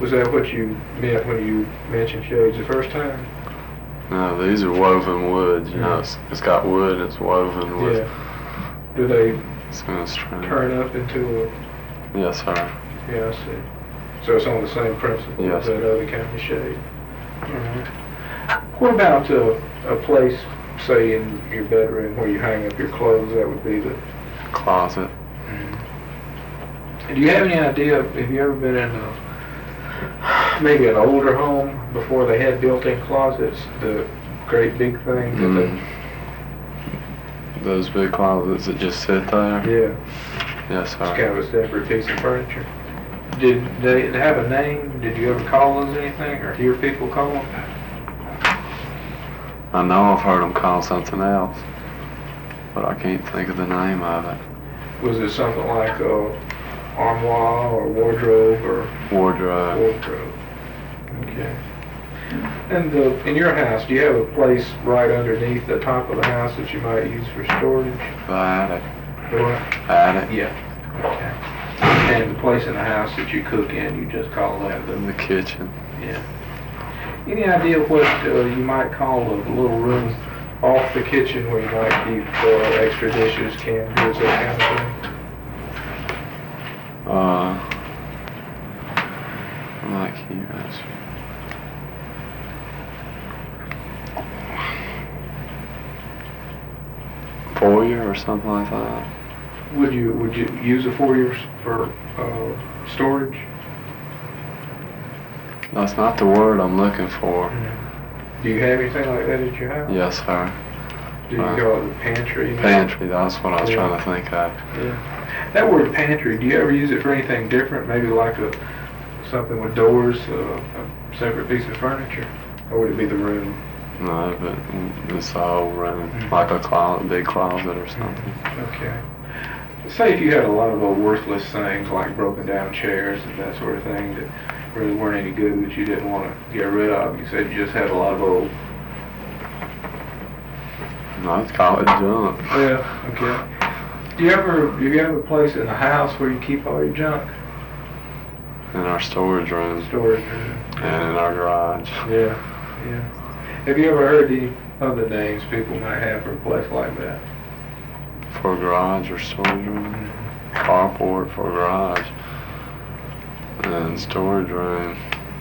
Was that what you meant when you mentioned shades the first time? No, these are woven wood. You know, it's got wood and it's woven with. Yeah. Do they string. turn up into a? Yes, sir. Yeah, I see. So it's on the same principle Yes. as that other kind of shade. Alright. What about a place, say in your bedroom, where you hang up your clothes? That would be the closet. Do you have any idea, have you ever been in maybe an older home before they had built-in closets, the great big things? Those big closets that just sit there? Yeah. Yes, sir. It's kind of a separate piece of furniture. Did they have a name? Did you ever call those anything, or hear people call them? I know I've heard them call something else, but I can't think of the name of it. Was it something like armoire or wardrobe or? Wardrobe. Wardrobe. Okay. And in your house, do you have a place right underneath the top of the house that you might use for storage? The attic. What? Attic. Yeah. Okay. And the place in the house that you cook in, you just call that the kitchen. Yeah. Any idea what you might call a little room off the kitchen where you might keep extra dishes, canned goods, that kind of thing? Like here. Foyer or something like that. Would you use a foyer for storage? That's not the word I'm looking for. Do you have anything like that at your house? Yes, sir. Do you call it a pantry? Pantry, that's what I was trying to think of. Yeah. That word pantry, do you ever use it for anything different? Maybe like something with doors, a separate piece of furniture? Or would it be the room? No, but it's the whole room, like a closet, big closet or something. Okay. Say if you had a lot of worthless things like broken down chairs and that sort of thing that really weren't any good that you didn't want to get rid of. You said you just had a lot of old. I'd call it junk. Yeah, okay. Do you have a place in the house where you keep all your junk? In our storage room. Storage room. And in our garage. Yeah, yeah. Have you ever heard any other names people might have for a place like that? For a garage or storage room? Carport for a garage. And storage room.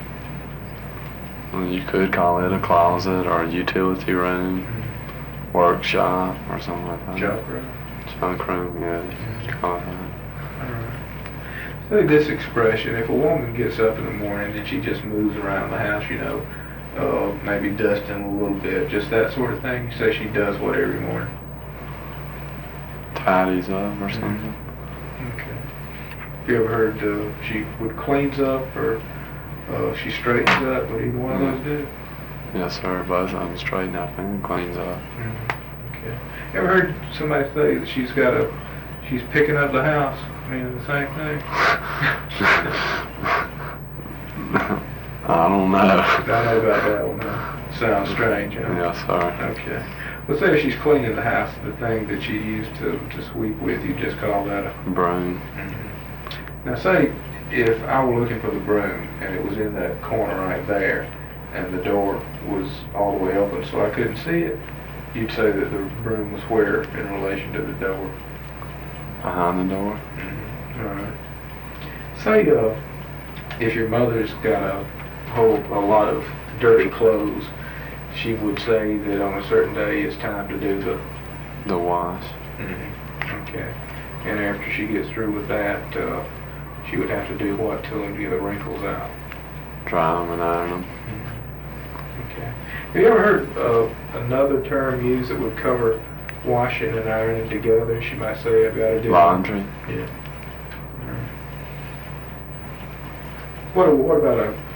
Well, you could call it a closet or a utility room. Workshop or something like that. Junk room. Junk room, yeah. You could call it that. Alright. Say this expression, if a woman gets up in the morning and she just moves around the house, maybe dusting a little bit, just that sort of thing, you say she does what every morning? Tidies up or something. Okay. Have you ever heard she cleans up or she straightens up? Would either one of those do? Yes, sir. Both of them straighten up and cleans up. Okay. You ever heard somebody say that she's picking up the house? Meaning the same thing? I don't know. I know about that one. Sounds strange, huh? Yes, sir. Okay. Let's say if she's cleaning the house, the thing that you use to sweep with, you just call that a broom. Now say if I were looking for the broom and it was in that corner right there and the door was all the way open so I couldn't see it, you'd say that the broom was where in relation to the door? Behind the door. Alright. Say if your mother's got a lot of dirty clothes, she would say that on a certain day it's time to do the wash. Okay. And after she gets through with that, she would have to do what to them to get the wrinkles out? Dry them and iron them. Okay. Have you ever heard another term used that would cover washing and ironing together? She might say, I've got to do laundry. Yeah. What about